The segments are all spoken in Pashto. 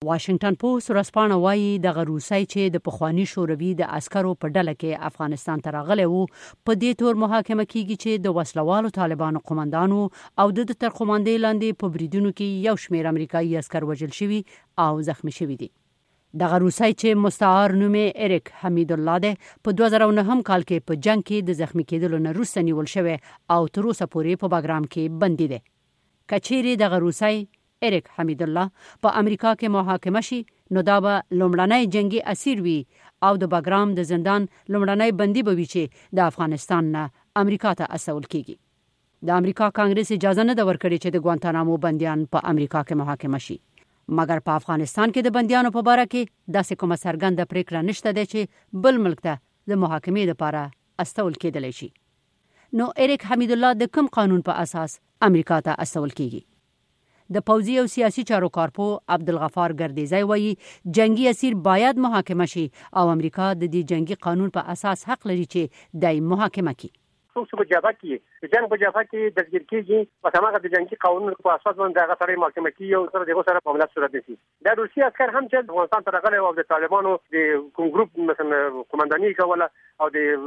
واشنگټن پوسټ ورځپاڼه وایي د روسي چې د پخوانی شوروي د عسکرو په ډله کې افغانستان ته راغلی وو په دې تور محاکمه کیږي چې د وسلوالو طالبانو قومندانو او د تر قومندې لاندې په بریدونو کې یو شمېر امریکایي عسکر وژل شوي او زخمی شوي دي. دغه روسي چې مستعار نوم یې اریک حمید الله دی په 2009 کال کې په جنگ کې د زخمی کېدلو نه وروسته نیول شوی او تر اوسه پورې په باګرام کې بندي دی. کچېرې دغه روسي اریک حمید الله په امریکا کې محاکمه شي نو دا به لومړنی جنگي اسیر وي او د باګرام د زندان لومړنی بندي به وي چې د افغانستان نه امریکا ته استول کیږي. د امریکا کانګرس اجازه نه ورکړي چې د ګوانتانامو بنديان په امریکا کې محاکمه شي، مګر په افغانستان کې د بنديانو په باره کې داسې کومه څرګنده پریکړه نشته ده چې بل ملک ته د محاکمې لپاره استول کېدلی شي. نو اریک حمید الله د کوم قانون په اساس امریکا ته استول کیږي؟ د پوځي او سیاسي چارو کارپو عبدالغفار ګردیزی وایي جنگي اسیر باید محاکمه شي او امریکا د دې جنگي قانون په اساس حق لري چې دای محاکمه کړي. څوک چې په جبهه کې جنگ په جبهه کې دستګیر کیږي په هغه د جنگي قانون په اساس باندې هغه سره محاکمه کیږي او سره دغه سره معاملات صورت نیسي. د روسي عسكر هم چې افغانستان ته راغلي او د طالبانو د کوم ګروپ مثلا قومنداني کوله او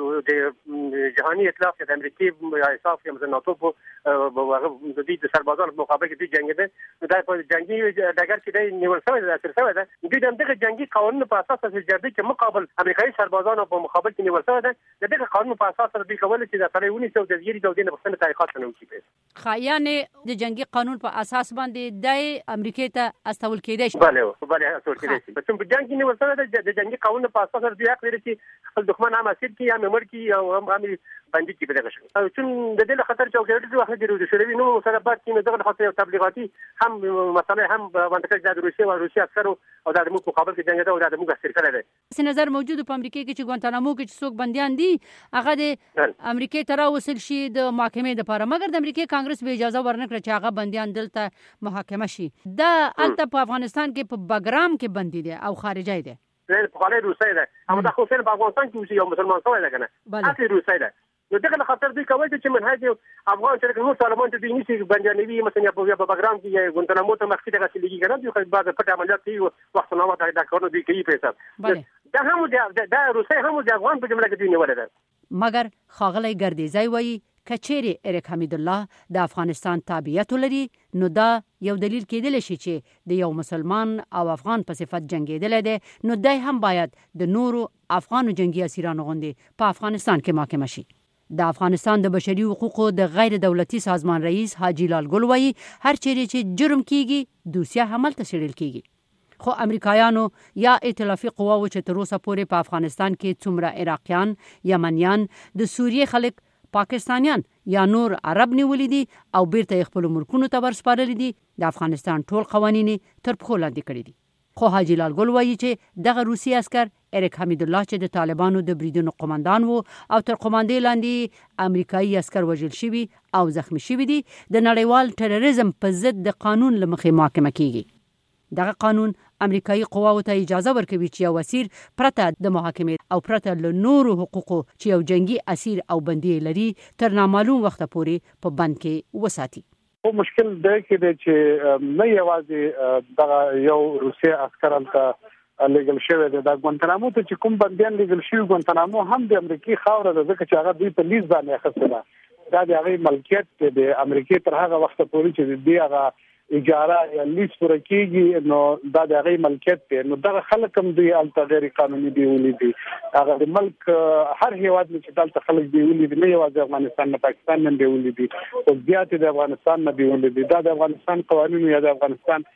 د جهاني ائتلاف د امریکای یا اساف یا مثلا ناتو په د دې سربازانو مقابله کې د جنگ ده دا په جنگي ډګر کې د نیول شوی د اثر شوی ده د دغه جنگي قانون په اساس چې جبهه کې مقابل امریکایي سربازانو په مقابل کې نیول شوی ده دغه قانون په اساس سره د کول چې د سړی ونیسو د زیری د دینه په څنډه تحقیقات نه وکړي. خایانه د جنگي قانون په اساس باندې د امریکای ته استول کېدای شي. بله استول کېدای شي. په کوم جنگ کې نیول شوی د جنگي قانون په اساس سره د حق لري چې خپل دښمن هم اسیر کړي یا مړ کړي او هم باندې کې بدغه شي. او چې د دې خطر چې اوګړي وخت د شوروي نو سره بعد کې دغه خاطر تبلیغاتي هم مسله هم باندې کې د روسي او روسي عسکرو او د موږ مقابل کې جنگ ده او د موږ اسیر کړي ده. څه نظر موجود په امریکا کې چې ګوانتانامو کې څوک بنديان دي هغه د امریکا ته راوصل شي د محاکمې لپاره، مګر د امریکا کانګرس به اجازه ورنکړه چې هغه بنديان دلته محاکمه شي. دا الته په افغانستان کې په باګرام کې بندي دي او خارجي دي. په خاله روسي ده اما دا خو په افغانستان کې یو مسلمان سوی ده کنه اصلي روسي ده. نو دغه خطر دی کوي چې منهج افغان چې کوم طالبان ته دي نشي بنديانوي مثلا په باګرام کې ګوانتانامو ته مخکې دغه لګي کنه دوی خو بعد پټ عملیات کوي وخت نو وخت دا کارونه دوی کوي په حساب دا هم دا روسي هم د افغان په جمله کې دی نیول ده. مګر خاغلی ګردیزی وایي کچېرې اریک حمید الله د افغانستان تابعیت لري نو دا یو دلیل کېدلی شي چې د یو مسلمان او افغان په صفت جنگېدلی دی نو دای هم باید د نورو افغانو جنگي اسیرانو غوندې په افغانستان کې محاکمه شي. د افغانستان د بشري حقوقو د غیر دولتي سازمان رئیس حاجی لال ګل وایي هر چیرې چې جرم کیږي دوسیه حمل ته شړل کیږي. خو امریکایانو یا ائتلافي قواو چې تر اوسه پورې په افغانستان کې څومره عراقیان، یمنیان، د سوریې خلک، پاکستانیان یا نور عرب نیولې دي او بیرته خپل ملکونو ته ورسپارلي دي د افغانستان ټول قوانین تر پښو لاندې کړي دي. خو حاجی لال ګل وایي چې دغه روسي عسكر اریک حمید الله چې د طالبانو د بریدونو قومندان وو او تر قومندې لاندې امریکایي عسكر وژل شوي او زخمی شوي دي د نړیوال تروریزم په ضد د قانون له مخې محاکمه کیږي. دغه قانون امریکایي قواو ته اجازه ورکوي چې یو اسیر پرته د محاکمې او پرته له نورو حقوقو چې یو جنگي اسیر او بندي لري تر نامعلوم وخت پورې په بند کې وساتي. خو مشکل دی کې چې نه یوازې دغه یو روسي عسكر ته لیګل شوی دی د ګوانتانامو ته چې کوم بنديان لیګل شوی ګوانتانامو هم د امریکای خاوره ده ځکه چې هغه دوی په لیز باندې اخیسته ده. دا د هغه ملکیت د امریکای تر هغه وخت پورې چې دی هغه اجاره یا لیز پر کېږي نو دا د هغه ملکیت دی. نو دغه خلک هم دوی الته غیر قانوني دی ولې هغه د ملک هر هیواد چې دلته خلک دی ولې نه یوازې افغانستان نه پاکستان نه دی ولې او زیات د افغانستان نه دی ولې دا د افغانستان قوانینو یا د افغانستان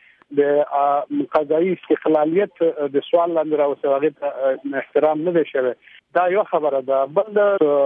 د قضایي استقلالیت د سوال لاندې راوځي احترام نه دی شوی. دا یو خبره ده. بل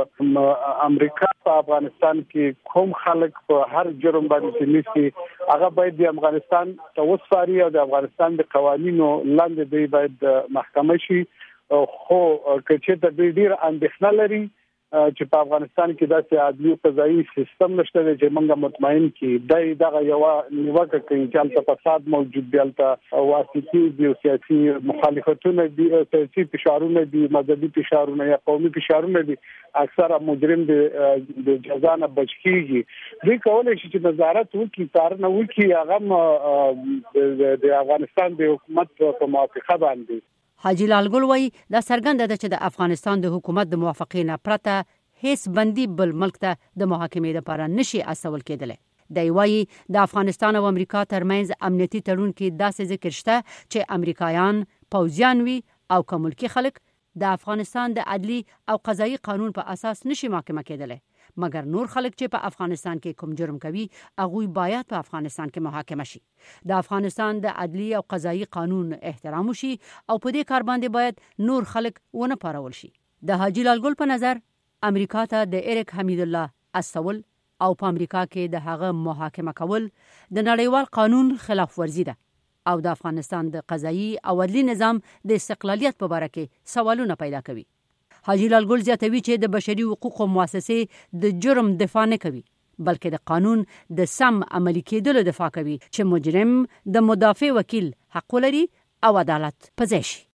امریکا په افغانستان کې کوم خلک په هر جرم باندې نیسي هغه باید د افغانستان ته وسپاري او د افغانستان د قوانینو لاندې دی باید محکمه شي. خو کچې ته ډیر اندېښنه لري چې په افغانستان کې داسې عدلي قضایي سیستم نشته چې موږ مطمئن کړي دغه یو نیوکه کوي چې فساد موجود دی، البته واسطي دي، سیاسي مخالفتونه دي، سیاسي فشارونه دي، مذهبي فشارونه یا قومي فشارونه دي، اکثره مجرم د جزا نه بچ کیږي. دوی کولای شي چې نظارت وکړي، کارونه وکړي، هغه د افغانستان د حکومت په موافقه باندې. حاجی لال ګل وایي دا څرګنده ده چې د افغانستان د حکومت د موافقې نه پرته هیڅ بندي بل ملک ته د محاکمې لپاره نشي استول کېدلی. دی وایي د افغانستان او امریکا ترمنځ امنیتي تړون کې داسې ذکر شته چې امریکایان پوځیان وي او که ملکي خلک د افغانستان د عدلي او قضایي قانون په اساس نشي محاکمه کېدلی، مګر نور خلک چې په افغانستان کې کوم جرم کوي هغوی باید په افغانستان کې محاکمه شي. د افغانستان د عدلي او قضایي قانون احترام وشي او په دې کار باندې باید نور خلک ونه پارول شي. د حاجی لال ګل په نظر امریکا ته د ایرک حمید الله استول او په امریکا کې د هغه محاکمه کول د نړیوال قانون خلاف ورزي ده او د افغانستان د قضایي او عدلي نظام د استقلالیت په اړه کې سوالونه پیدا کوي. حاجی لال ګل زیاتوي چې د بشري حقوقو مؤسسې د جرم دفاع نه کوي، بلکې د قانون د سم عملي کېدلو دفاع کوي چې مجرم د مدافع وکیل حق لري او عدالت په ځای شي.